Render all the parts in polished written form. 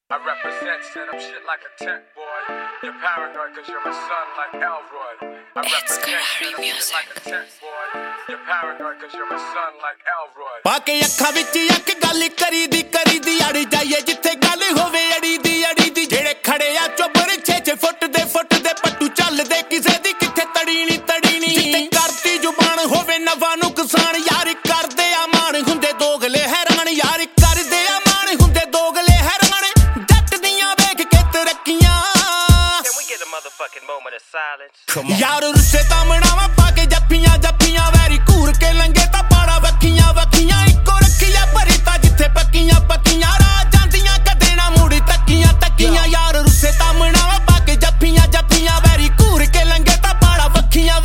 I represent, set up shit like a tent, boy. You're paranoid cause you're my son like Elroy. I represent, set up shit like a tent, boy. You're paranoid cause you're my son like Elroy. ਪਾਕੇ ਅੱਖਾਂ ਵਿੱਚ ਅੱਖ ਗੱਲ ਕਰੀਦੀ ਅੜ ਜਾਈਏ ਜਿੱਥੇ ਗੱਲ ਹੋਵੇ ਅੜੀ ਦੀ ਜਿਹੜੇ ਖੜੇ ਆ ਚੁੱਬਰ 6 ਫੁੱਟ ਦੇ ਪੱਟੂ ਚੱਲਦੇ ਕਿਸੇ ਦੀ ਕਿੱਥੇ ਤੜੀ ਨਹੀਂ ਜਿੱਥੇ ਕਰਤੀ ਜ਼ੁਬਾਨ ਹੋਵੇ ਨਵਾਂ ਨੁਕਸਾਨ ਯਾਰ ਕਰਦੇ ਆ ਮਾਣ ਹੁੰਦੇ ਦੋਗਲੇ ਹੈਰਾਨ ਯਾਰ ਕਰਦੇ ਆ ਮਾਣ ਹੁੰਦੇ ਦੋਗਲੇ ਹੈਰਾਨ ਜੱਟ ਦੀਆਂ ਵੇਖ ਕੇ ਤਰੱਕੀਆਂ Can we get a motherfucking moment of silence? ਯਾਰ ਰੁੱਸੇ ਤਾਂ ਮਣਾਵਾਂ ਪਾ ਕੇ ਜੱਫੀਆਂ ਵੈਰੀ ਘੂਰ ਕੇ ਲੰਗੇ ਤਾਂ ਪਾੜਾ ਵੱਖੀਆਂ ਇੱਕੋ ਰੱਖੀਆਂ ਭਰੀ ਤਾਂ ਜਿੱਥੇ ਪੱਕੀਆਂ ਰਾਹ ਜਾਂਦੀਆਂ ਕਦੇ ਨਾ ਮੁੜੀ ਤੱਕੀਆਂ ਯਾਰ ਰੁੱਸੇ ਤਾਂ ਮਣਾਵਾਂ ਪਾ ਕੇ ਜੱਫੀਆਂ ਵੈਰੀ ਘੂਰ ਕੇ ਲੰਗੇ ਤਾਂ ਪਾੜਾ ਵੱਖੀਆਂ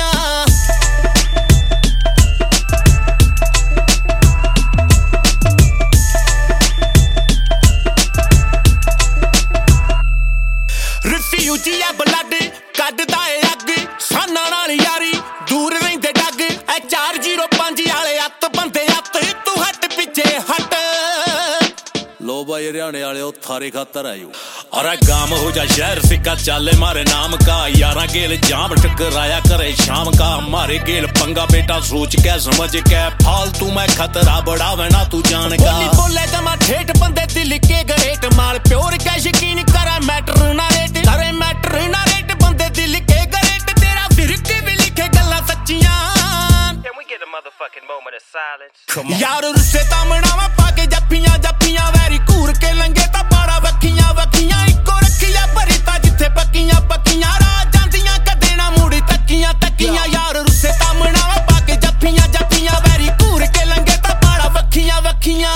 ਰਿਫਿਊਜੀ ਆ ਬਲੱਡ ਕੱਢਦਾ ਏ ਅੱਗ ਸਾਨਾਂ ਨਾਲ ਯਾਰੀ ਦੂਰ ਰਹਿੰਦੇ ਡੱਗ ਐ 405 ਵਾਲੇ ਅੱਤ ਬੰਦੇ ਤੂੰ ਹੱਟ ਪਿੱਛੇ ਹੱਟ लो भाई हरियाणे वाले थारे खातर आयो अरे गाम हो जा शहर सिक्का चाले मारे नाम का यारा गेल जाम टकराया करे शाम का मारे गेल पंगा बेटा सोच के समझ के फालतू मैं खतरा बढ़ावे ना तू जान का बोले जमा ठेठ बंदे दिल के गरेट माल प्योर का यकीन करे मैटर ना रेट बंदे दिल के गरेट तेरा फिर के भी लिखे गल्ला सच्चियां Can we get a motherfucking moment of silence? यार रुस्से ता मनावा पाके जप्पियां वैरी घूर के लंगे ता पाड़ा वक्खियां इक्को रखिया भरी ता जिथे पक्कियां राह जांदियां कदे ना मुड़ी तक्कियां यार रुस्से ता मनावा पाके जप्पियां वैरी घूर के लंगे ता पाड़ा वक्खियां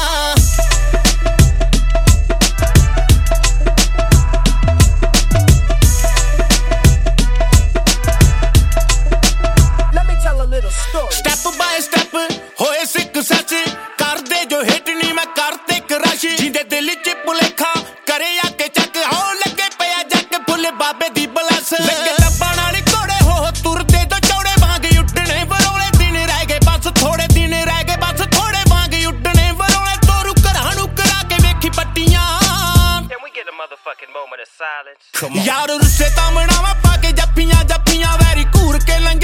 Step by step ਹੋਏ ਸਿੱਖ ਸੱਚ ਕਰਦੇ ਜੋ ਹਿੱਟ ਨਹੀਂ ਮੈਂ ਕਰਤੇ ਕਰਸ਼ ਜਿੰਦੇ ਦਿਲ 'ਚ ਭੁਲੇਖਾ ਕਰੇ ਆ ਕੇ ਚੱਕ ਹੋ ਲੱਗੇ ਪਿਆ ਜੱਗ ਫੁੱਲ ਬਾਬੇ ਦੀ ਬਲਸ ਲੱਗੇ ਲੱਭਾਂ ਨਾਲ ਘੋੜੇ ਹੋ ਤੁਰਦੇ ਤੋਂ ਚੌੜੇ ਵਾਂਗ ਉੱਡਣੇ ਵਰੋਲੇ ਦਿਨ ਰਹਿ ਗਏ ਬਸ ਥੋੜੇ ਦਿਨ ਰਹਿ ਗਏ ਬਸ ਥੋੜੇ ਵਾਂਗ ਉੱਡਣੇ ਵਰੋਲੇ ਤੋਰੂ ਘਰਾਂ ਨੂੰ ਕਰਾ ਕੇ ਵੇਖੀ ਪੱਟੀਆਂ Can we get a motherfucking moment of silence? ਯਾਰ ਰੁੱਸੇ ਤਾਂ ਮਣਾਵਾਂ ਪਾ ਕੇ ਜੱਫੀਆਂ ਵੈਰੀ ਘੂਰ ਕੇ ਲੰਗੇ